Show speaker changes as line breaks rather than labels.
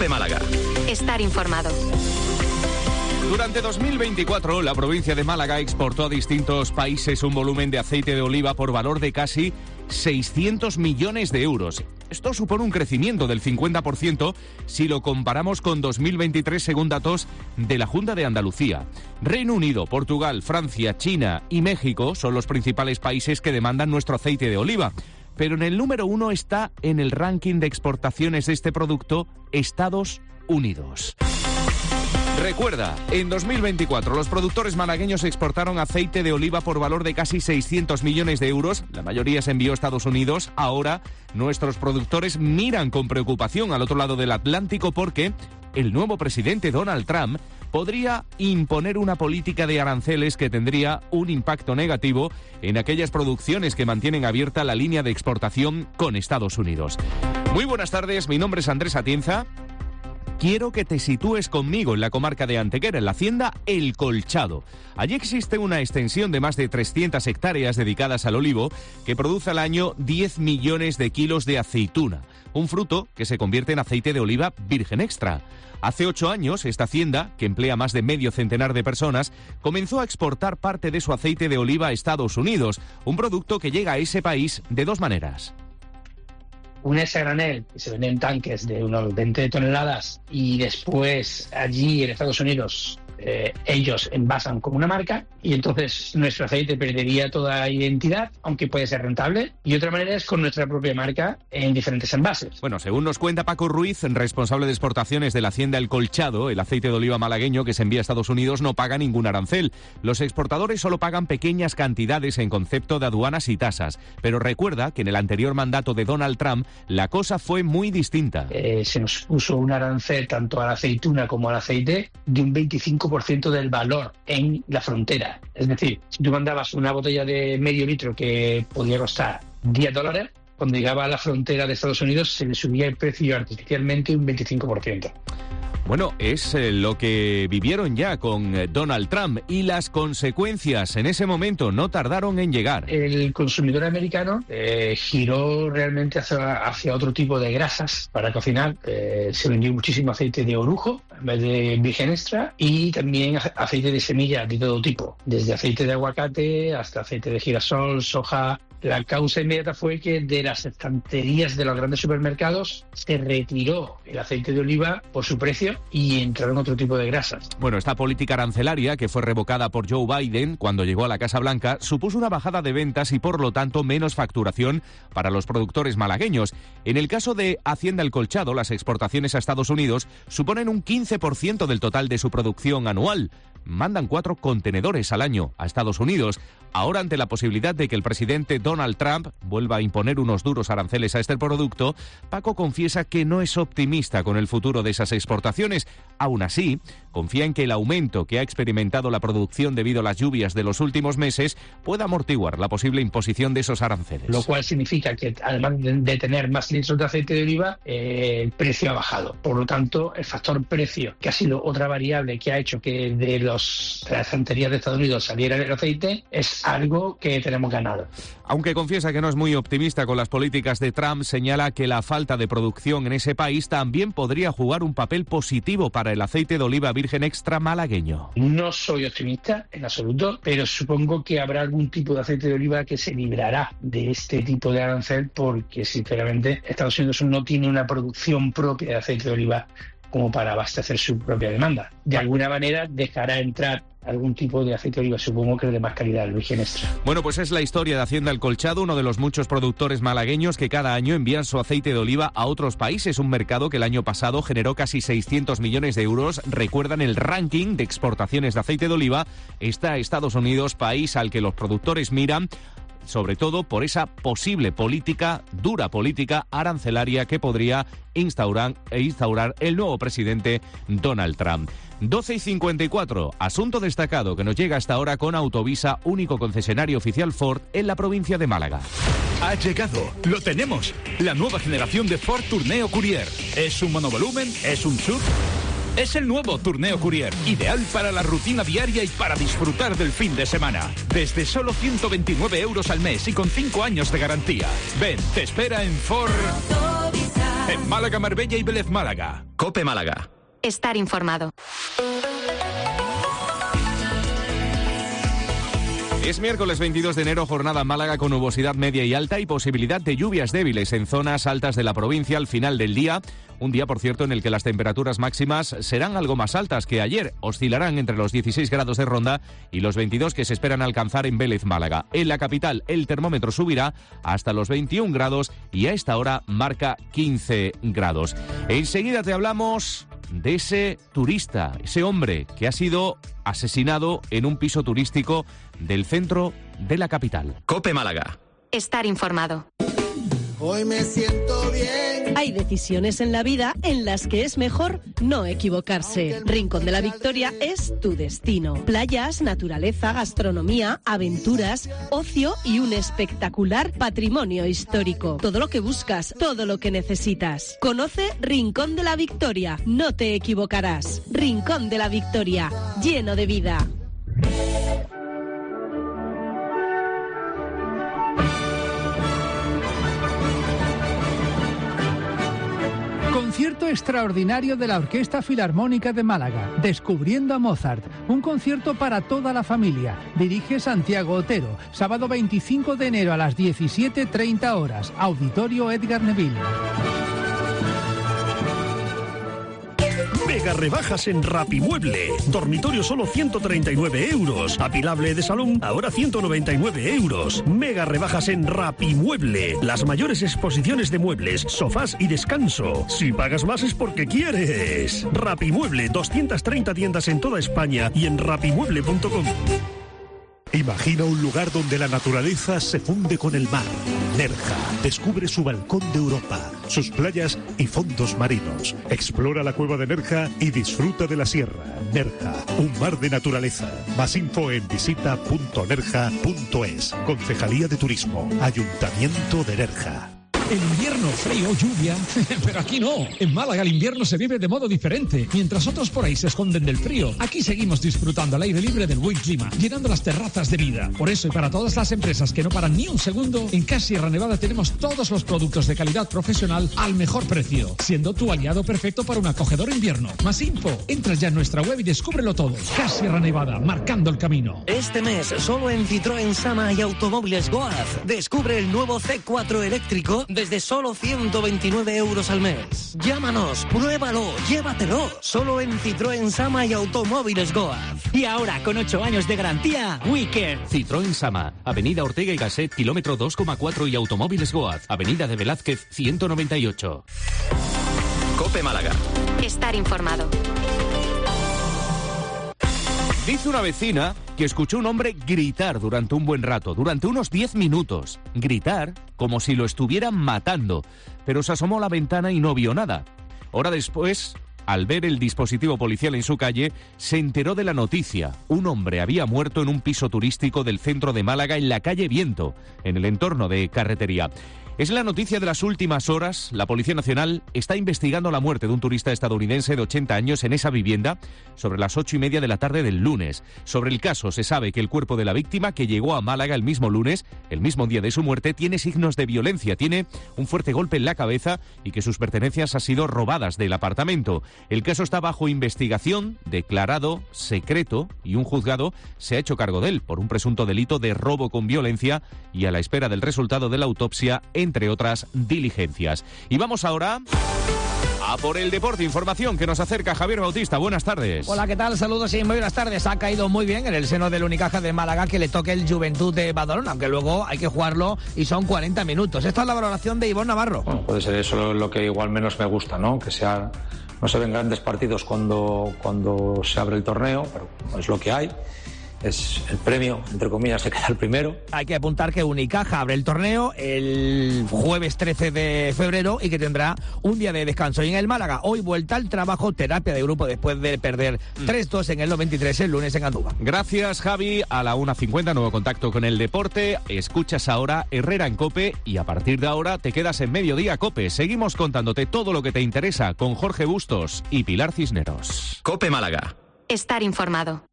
COPE Málaga.
Estar informado.
Durante 2024, la provincia de Málaga exportó a distintos países un volumen de aceite de oliva por valor de casi 600 millones de euros. Esto supone un crecimiento del 50% si lo comparamos con 2023 según datos de la Junta de Andalucía. Reino Unido, Portugal, Francia, China y México son los principales países que demandan nuestro aceite de oliva. Pero en el número 1 está en el ranking de exportaciones de este producto Estados Unidos. Recuerda, en 2024 los productores malagueños exportaron aceite de oliva por valor de casi 600 millones de euros. La mayoría se envió a Estados Unidos. Ahora nuestros productores miran con preocupación al otro lado del Atlántico porque el nuevo presidente Donald Trump podría imponer una política de aranceles que tendría un impacto negativo en aquellas producciones que mantienen abierta la línea de exportación con Estados Unidos. Muy buenas tardes, mi nombre es Andrés Atienza. Quiero que te sitúes conmigo en la comarca de Antequera, en la hacienda El Colchado. Allí existe una extensión de más de 300 hectáreas dedicadas al olivo que produce al año 10 millones de kilos de aceituna, un fruto que se convierte en aceite de oliva virgen extra. Hace 8 años, esta hacienda, que emplea más de medio centenar de personas, comenzó a exportar parte de su aceite de oliva a Estados Unidos, un producto que llega a ese país de dos maneras.
Unirse a granel, que se vende en tanques de unos 20 toneladas y después allí en Estados Unidos ellos envasan como una marca y entonces nuestro aceite perdería toda identidad, aunque puede ser rentable. Y otra manera es con nuestra propia marca en diferentes envases.
Bueno, según nos cuenta Paco Ruiz, responsable de exportaciones de la hacienda El Colchado, el aceite de oliva malagueño que se envía a Estados Unidos no paga ningún arancel. Los exportadores solo pagan pequeñas cantidades en concepto de aduanas y tasas. Pero recuerda que en el anterior mandato de Donald Trump la cosa fue muy distinta.
Se nos puso un arancel tanto a la aceituna como al aceite de un 25% del valor en la frontera. Es decir, si tú mandabas una botella de medio litro que podía costar $10, cuando llegaba a la frontera de Estados Unidos se le subía el precio artificialmente un 25%.
Bueno, es lo que vivieron ya con Donald Trump y las consecuencias en ese momento no tardaron en llegar.
El consumidor americano giró realmente hacia otro tipo de grasas para cocinar. Se vendió muchísimo aceite de orujo en vez de virgen extra y también aceite de semillas de todo tipo, desde aceite de aguacate hasta aceite de girasol, soja. La causa inmediata fue que de las estanterías de los grandes supermercados se retiró el aceite de oliva por su precio y entraron otro tipo de grasas.
Bueno, esta política arancelaria, que fue revocada por Joe Biden cuando llegó a la Casa Blanca, supuso una bajada de ventas y por lo tanto menos facturación para los productores malagueños. En el caso de Hacienda El Colchado, las exportaciones a Estados Unidos suponen un 15% del total de su producción anual. Mandan 4 contenedores al año a Estados Unidos. Ahora, ante la posibilidad de que el presidente Donald Trump vuelva a imponer unos duros aranceles a este producto, Paco confiesa que no es optimista con el futuro de esas exportaciones. Aún así, confía en que el aumento que ha experimentado la producción debido a las lluvias de los últimos meses pueda amortiguar la posible imposición de esos aranceles.
Lo cual significa que, además de tener más litros de aceite de oliva, el precio ha bajado. Por lo tanto, el factor precio, que ha sido otra variable que ha hecho que de las estanterías de Estados Unidos saliera el aceite, es algo que tenemos ganado.
Aunque confiesa que no es muy optimista con las políticas de Trump, señala que la falta de producción en ese país también podría jugar un papel positivo para el aceite de oliva virgen extra malagueño.
No soy optimista en absoluto, pero supongo que habrá algún tipo de aceite de oliva que se librará de este tipo de arancel porque, sinceramente, Estados Unidos no tiene una producción propia de aceite de oliva como para abastecer su propia demanda. De alguna manera dejará entrar algún tipo de aceite de oliva, supongo que de más calidad, el virgen extra.
Bueno, pues es la historia de Hacienda El Colchado, uno de los muchos productores malagueños que cada año envían su aceite de oliva a otros países, un mercado que el año pasado generó casi 600 millones de euros. Recuerdan el ranking de exportaciones de aceite de oliva, está Estados Unidos, país al que los productores miran, sobre todo por esa posible dura política arancelaria que podría instaurar el nuevo presidente Donald Trump. 12:54, asunto destacado que nos llega hasta ahora con Autovisa, único concesionario oficial Ford en la provincia de Málaga.
Ha llegado, lo tenemos, la nueva generación de Ford Tourneo Courier. ¿Es un monovolumen? ¿Es un SUV? Es el nuevo Tourneo Courier, ideal para la rutina diaria y para disfrutar del fin de semana. Desde solo 129 euros al mes y con 5 años de garantía. Ven, te espera en Ford. En Málaga, Marbella y Vélez Málaga.
COPE Málaga.
Estar informado.
Es miércoles 22 de enero, jornada en Málaga con nubosidad media y alta y posibilidad de lluvias débiles en zonas altas de la provincia al final del día. Un día, por cierto, en el que las temperaturas máximas serán algo más altas que ayer. Oscilarán entre los 16 grados de Ronda y los 22 que se esperan alcanzar en Vélez, Málaga. En la capital, el termómetro subirá hasta los 21 grados y a esta hora marca 15 grados. Enseguida te hablamos de ese turista, ese hombre que ha sido asesinado en un piso turístico del centro de la capital.
COPE Málaga.
Estar informado.
Hoy me siento bien.
Hay decisiones en la vida en las que es mejor no equivocarse. Rincón de la Victoria es tu destino. Playas, naturaleza, gastronomía, aventuras, ocio y un espectacular patrimonio histórico. Todo lo que buscas, todo lo que necesitas. Conoce Rincón de la Victoria. No te equivocarás. Rincón de la Victoria, lleno de vida.
Concierto extraordinario de la Orquesta Filarmónica de Málaga, Descubriendo a Mozart, un concierto para toda la familia. Dirige Santiago Otero, sábado 25 de enero a las 17:30 horas, Auditorio Edgar Neville.
Mega rebajas en Rapimueble. Dormitorio solo 139 euros. Apilable de salón ahora 199 euros. Mega rebajas en Rapimueble. Las mayores exposiciones de muebles, sofás y descanso. Si pagas más es porque quieres. Rapimueble, 230 tiendas en toda España y en rapimueble.com.
Imagina un lugar donde la naturaleza se funde con el mar. Nerja. Descubre su balcón de Europa, sus playas y fondos marinos. Explora la cueva de Nerja y disfruta de la sierra. Nerja, un mar de naturaleza. Más info en visita.nerja.es. Concejalía de Turismo, Ayuntamiento de Nerja.
El invierno, frío, lluvia, pero aquí no. En Málaga el invierno se vive de modo diferente. Mientras otros por ahí se esconden del frío, aquí seguimos disfrutando al aire libre del buen clima, llenando las terrazas de vida. Por eso y para todas las empresas que no paran ni un segundo, en CAS Sierra Nevada tenemos todos los productos de calidad profesional al mejor precio, siendo tu aliado perfecto para un acogedor invierno. Más info, entra ya en nuestra web y descúbrelo todo. CAS Sierra Nevada, marcando el camino.
Este mes, solo en Citroën Sama y Automóviles Goaz, descubre el nuevo C4 eléctrico desde solo 129 euros al mes. Llámanos, pruébalo, llévatelo. Solo en Citroën Sama y Automóviles Goaz.
Y ahora, con 8 años de garantía, WeCare.
Citroën Sama, Avenida Ortega y Gasset, kilómetro 2,4 y Automóviles Goaz, Avenida de Velázquez, 198.
COPE Málaga.
Estar informado.
Dice una vecina que escuchó a un hombre gritar durante un buen rato, durante unos 10 minutos. Gritar como si lo estuvieran matando, pero se asomó a la ventana y no vio nada. Hora después, al ver el dispositivo policial en su calle, se enteró de la noticia. Un hombre había muerto en un piso turístico del centro de Málaga en la calle Viento, en el entorno de Carretería. Es la noticia de las últimas horas. La Policía Nacional está investigando la muerte de un turista estadounidense de 80 años en esa vivienda sobre las 8:30 de la tarde del lunes. Sobre el caso se sabe que el cuerpo de la víctima, que llegó a Málaga el mismo lunes, el mismo día de su muerte, tiene signos de violencia, tiene un fuerte golpe en la cabeza y que sus pertenencias han sido robadas del apartamento. El caso está bajo investigación, declarado secreto, y un juzgado se ha hecho cargo de él por un presunto delito de robo con violencia y a la espera del resultado de la autopsia, entre otras diligencias. Y vamos ahora a por el deporte. Información que nos acerca Javier Bautista. Buenas tardes.
Hola, ¿qué tal? Saludos y muy buenas tardes. Ha caído muy bien en el seno del Unicaja de Málaga que le toque el Juventud de Badalona, aunque luego hay que jugarlo y son 40 minutos. Esta es la valoración de Ivonne Navarro.
Bueno, puede ser eso lo que igual menos me gusta, ¿no? Que no se ven grandes partidos cuando se abre el torneo, pero es lo que hay. Es el premio, entre comillas, se queda el primero.
Hay que apuntar que Unicaja abre el torneo el jueves 13 de febrero y que tendrá un día de descanso. Y en el Málaga, hoy vuelta al trabajo, terapia de grupo después de perder 3-2 en el 93 el lunes en Andújar.
Gracias, Javi. A la 1:50, nuevo contacto con el deporte. Escuchas ahora Herrera en COPE y a partir de ahora te quedas en Mediodía COPE. Seguimos contándote todo lo que te interesa con Jorge Bustos y Pilar Cisneros.
COPE Málaga.
Estar informado.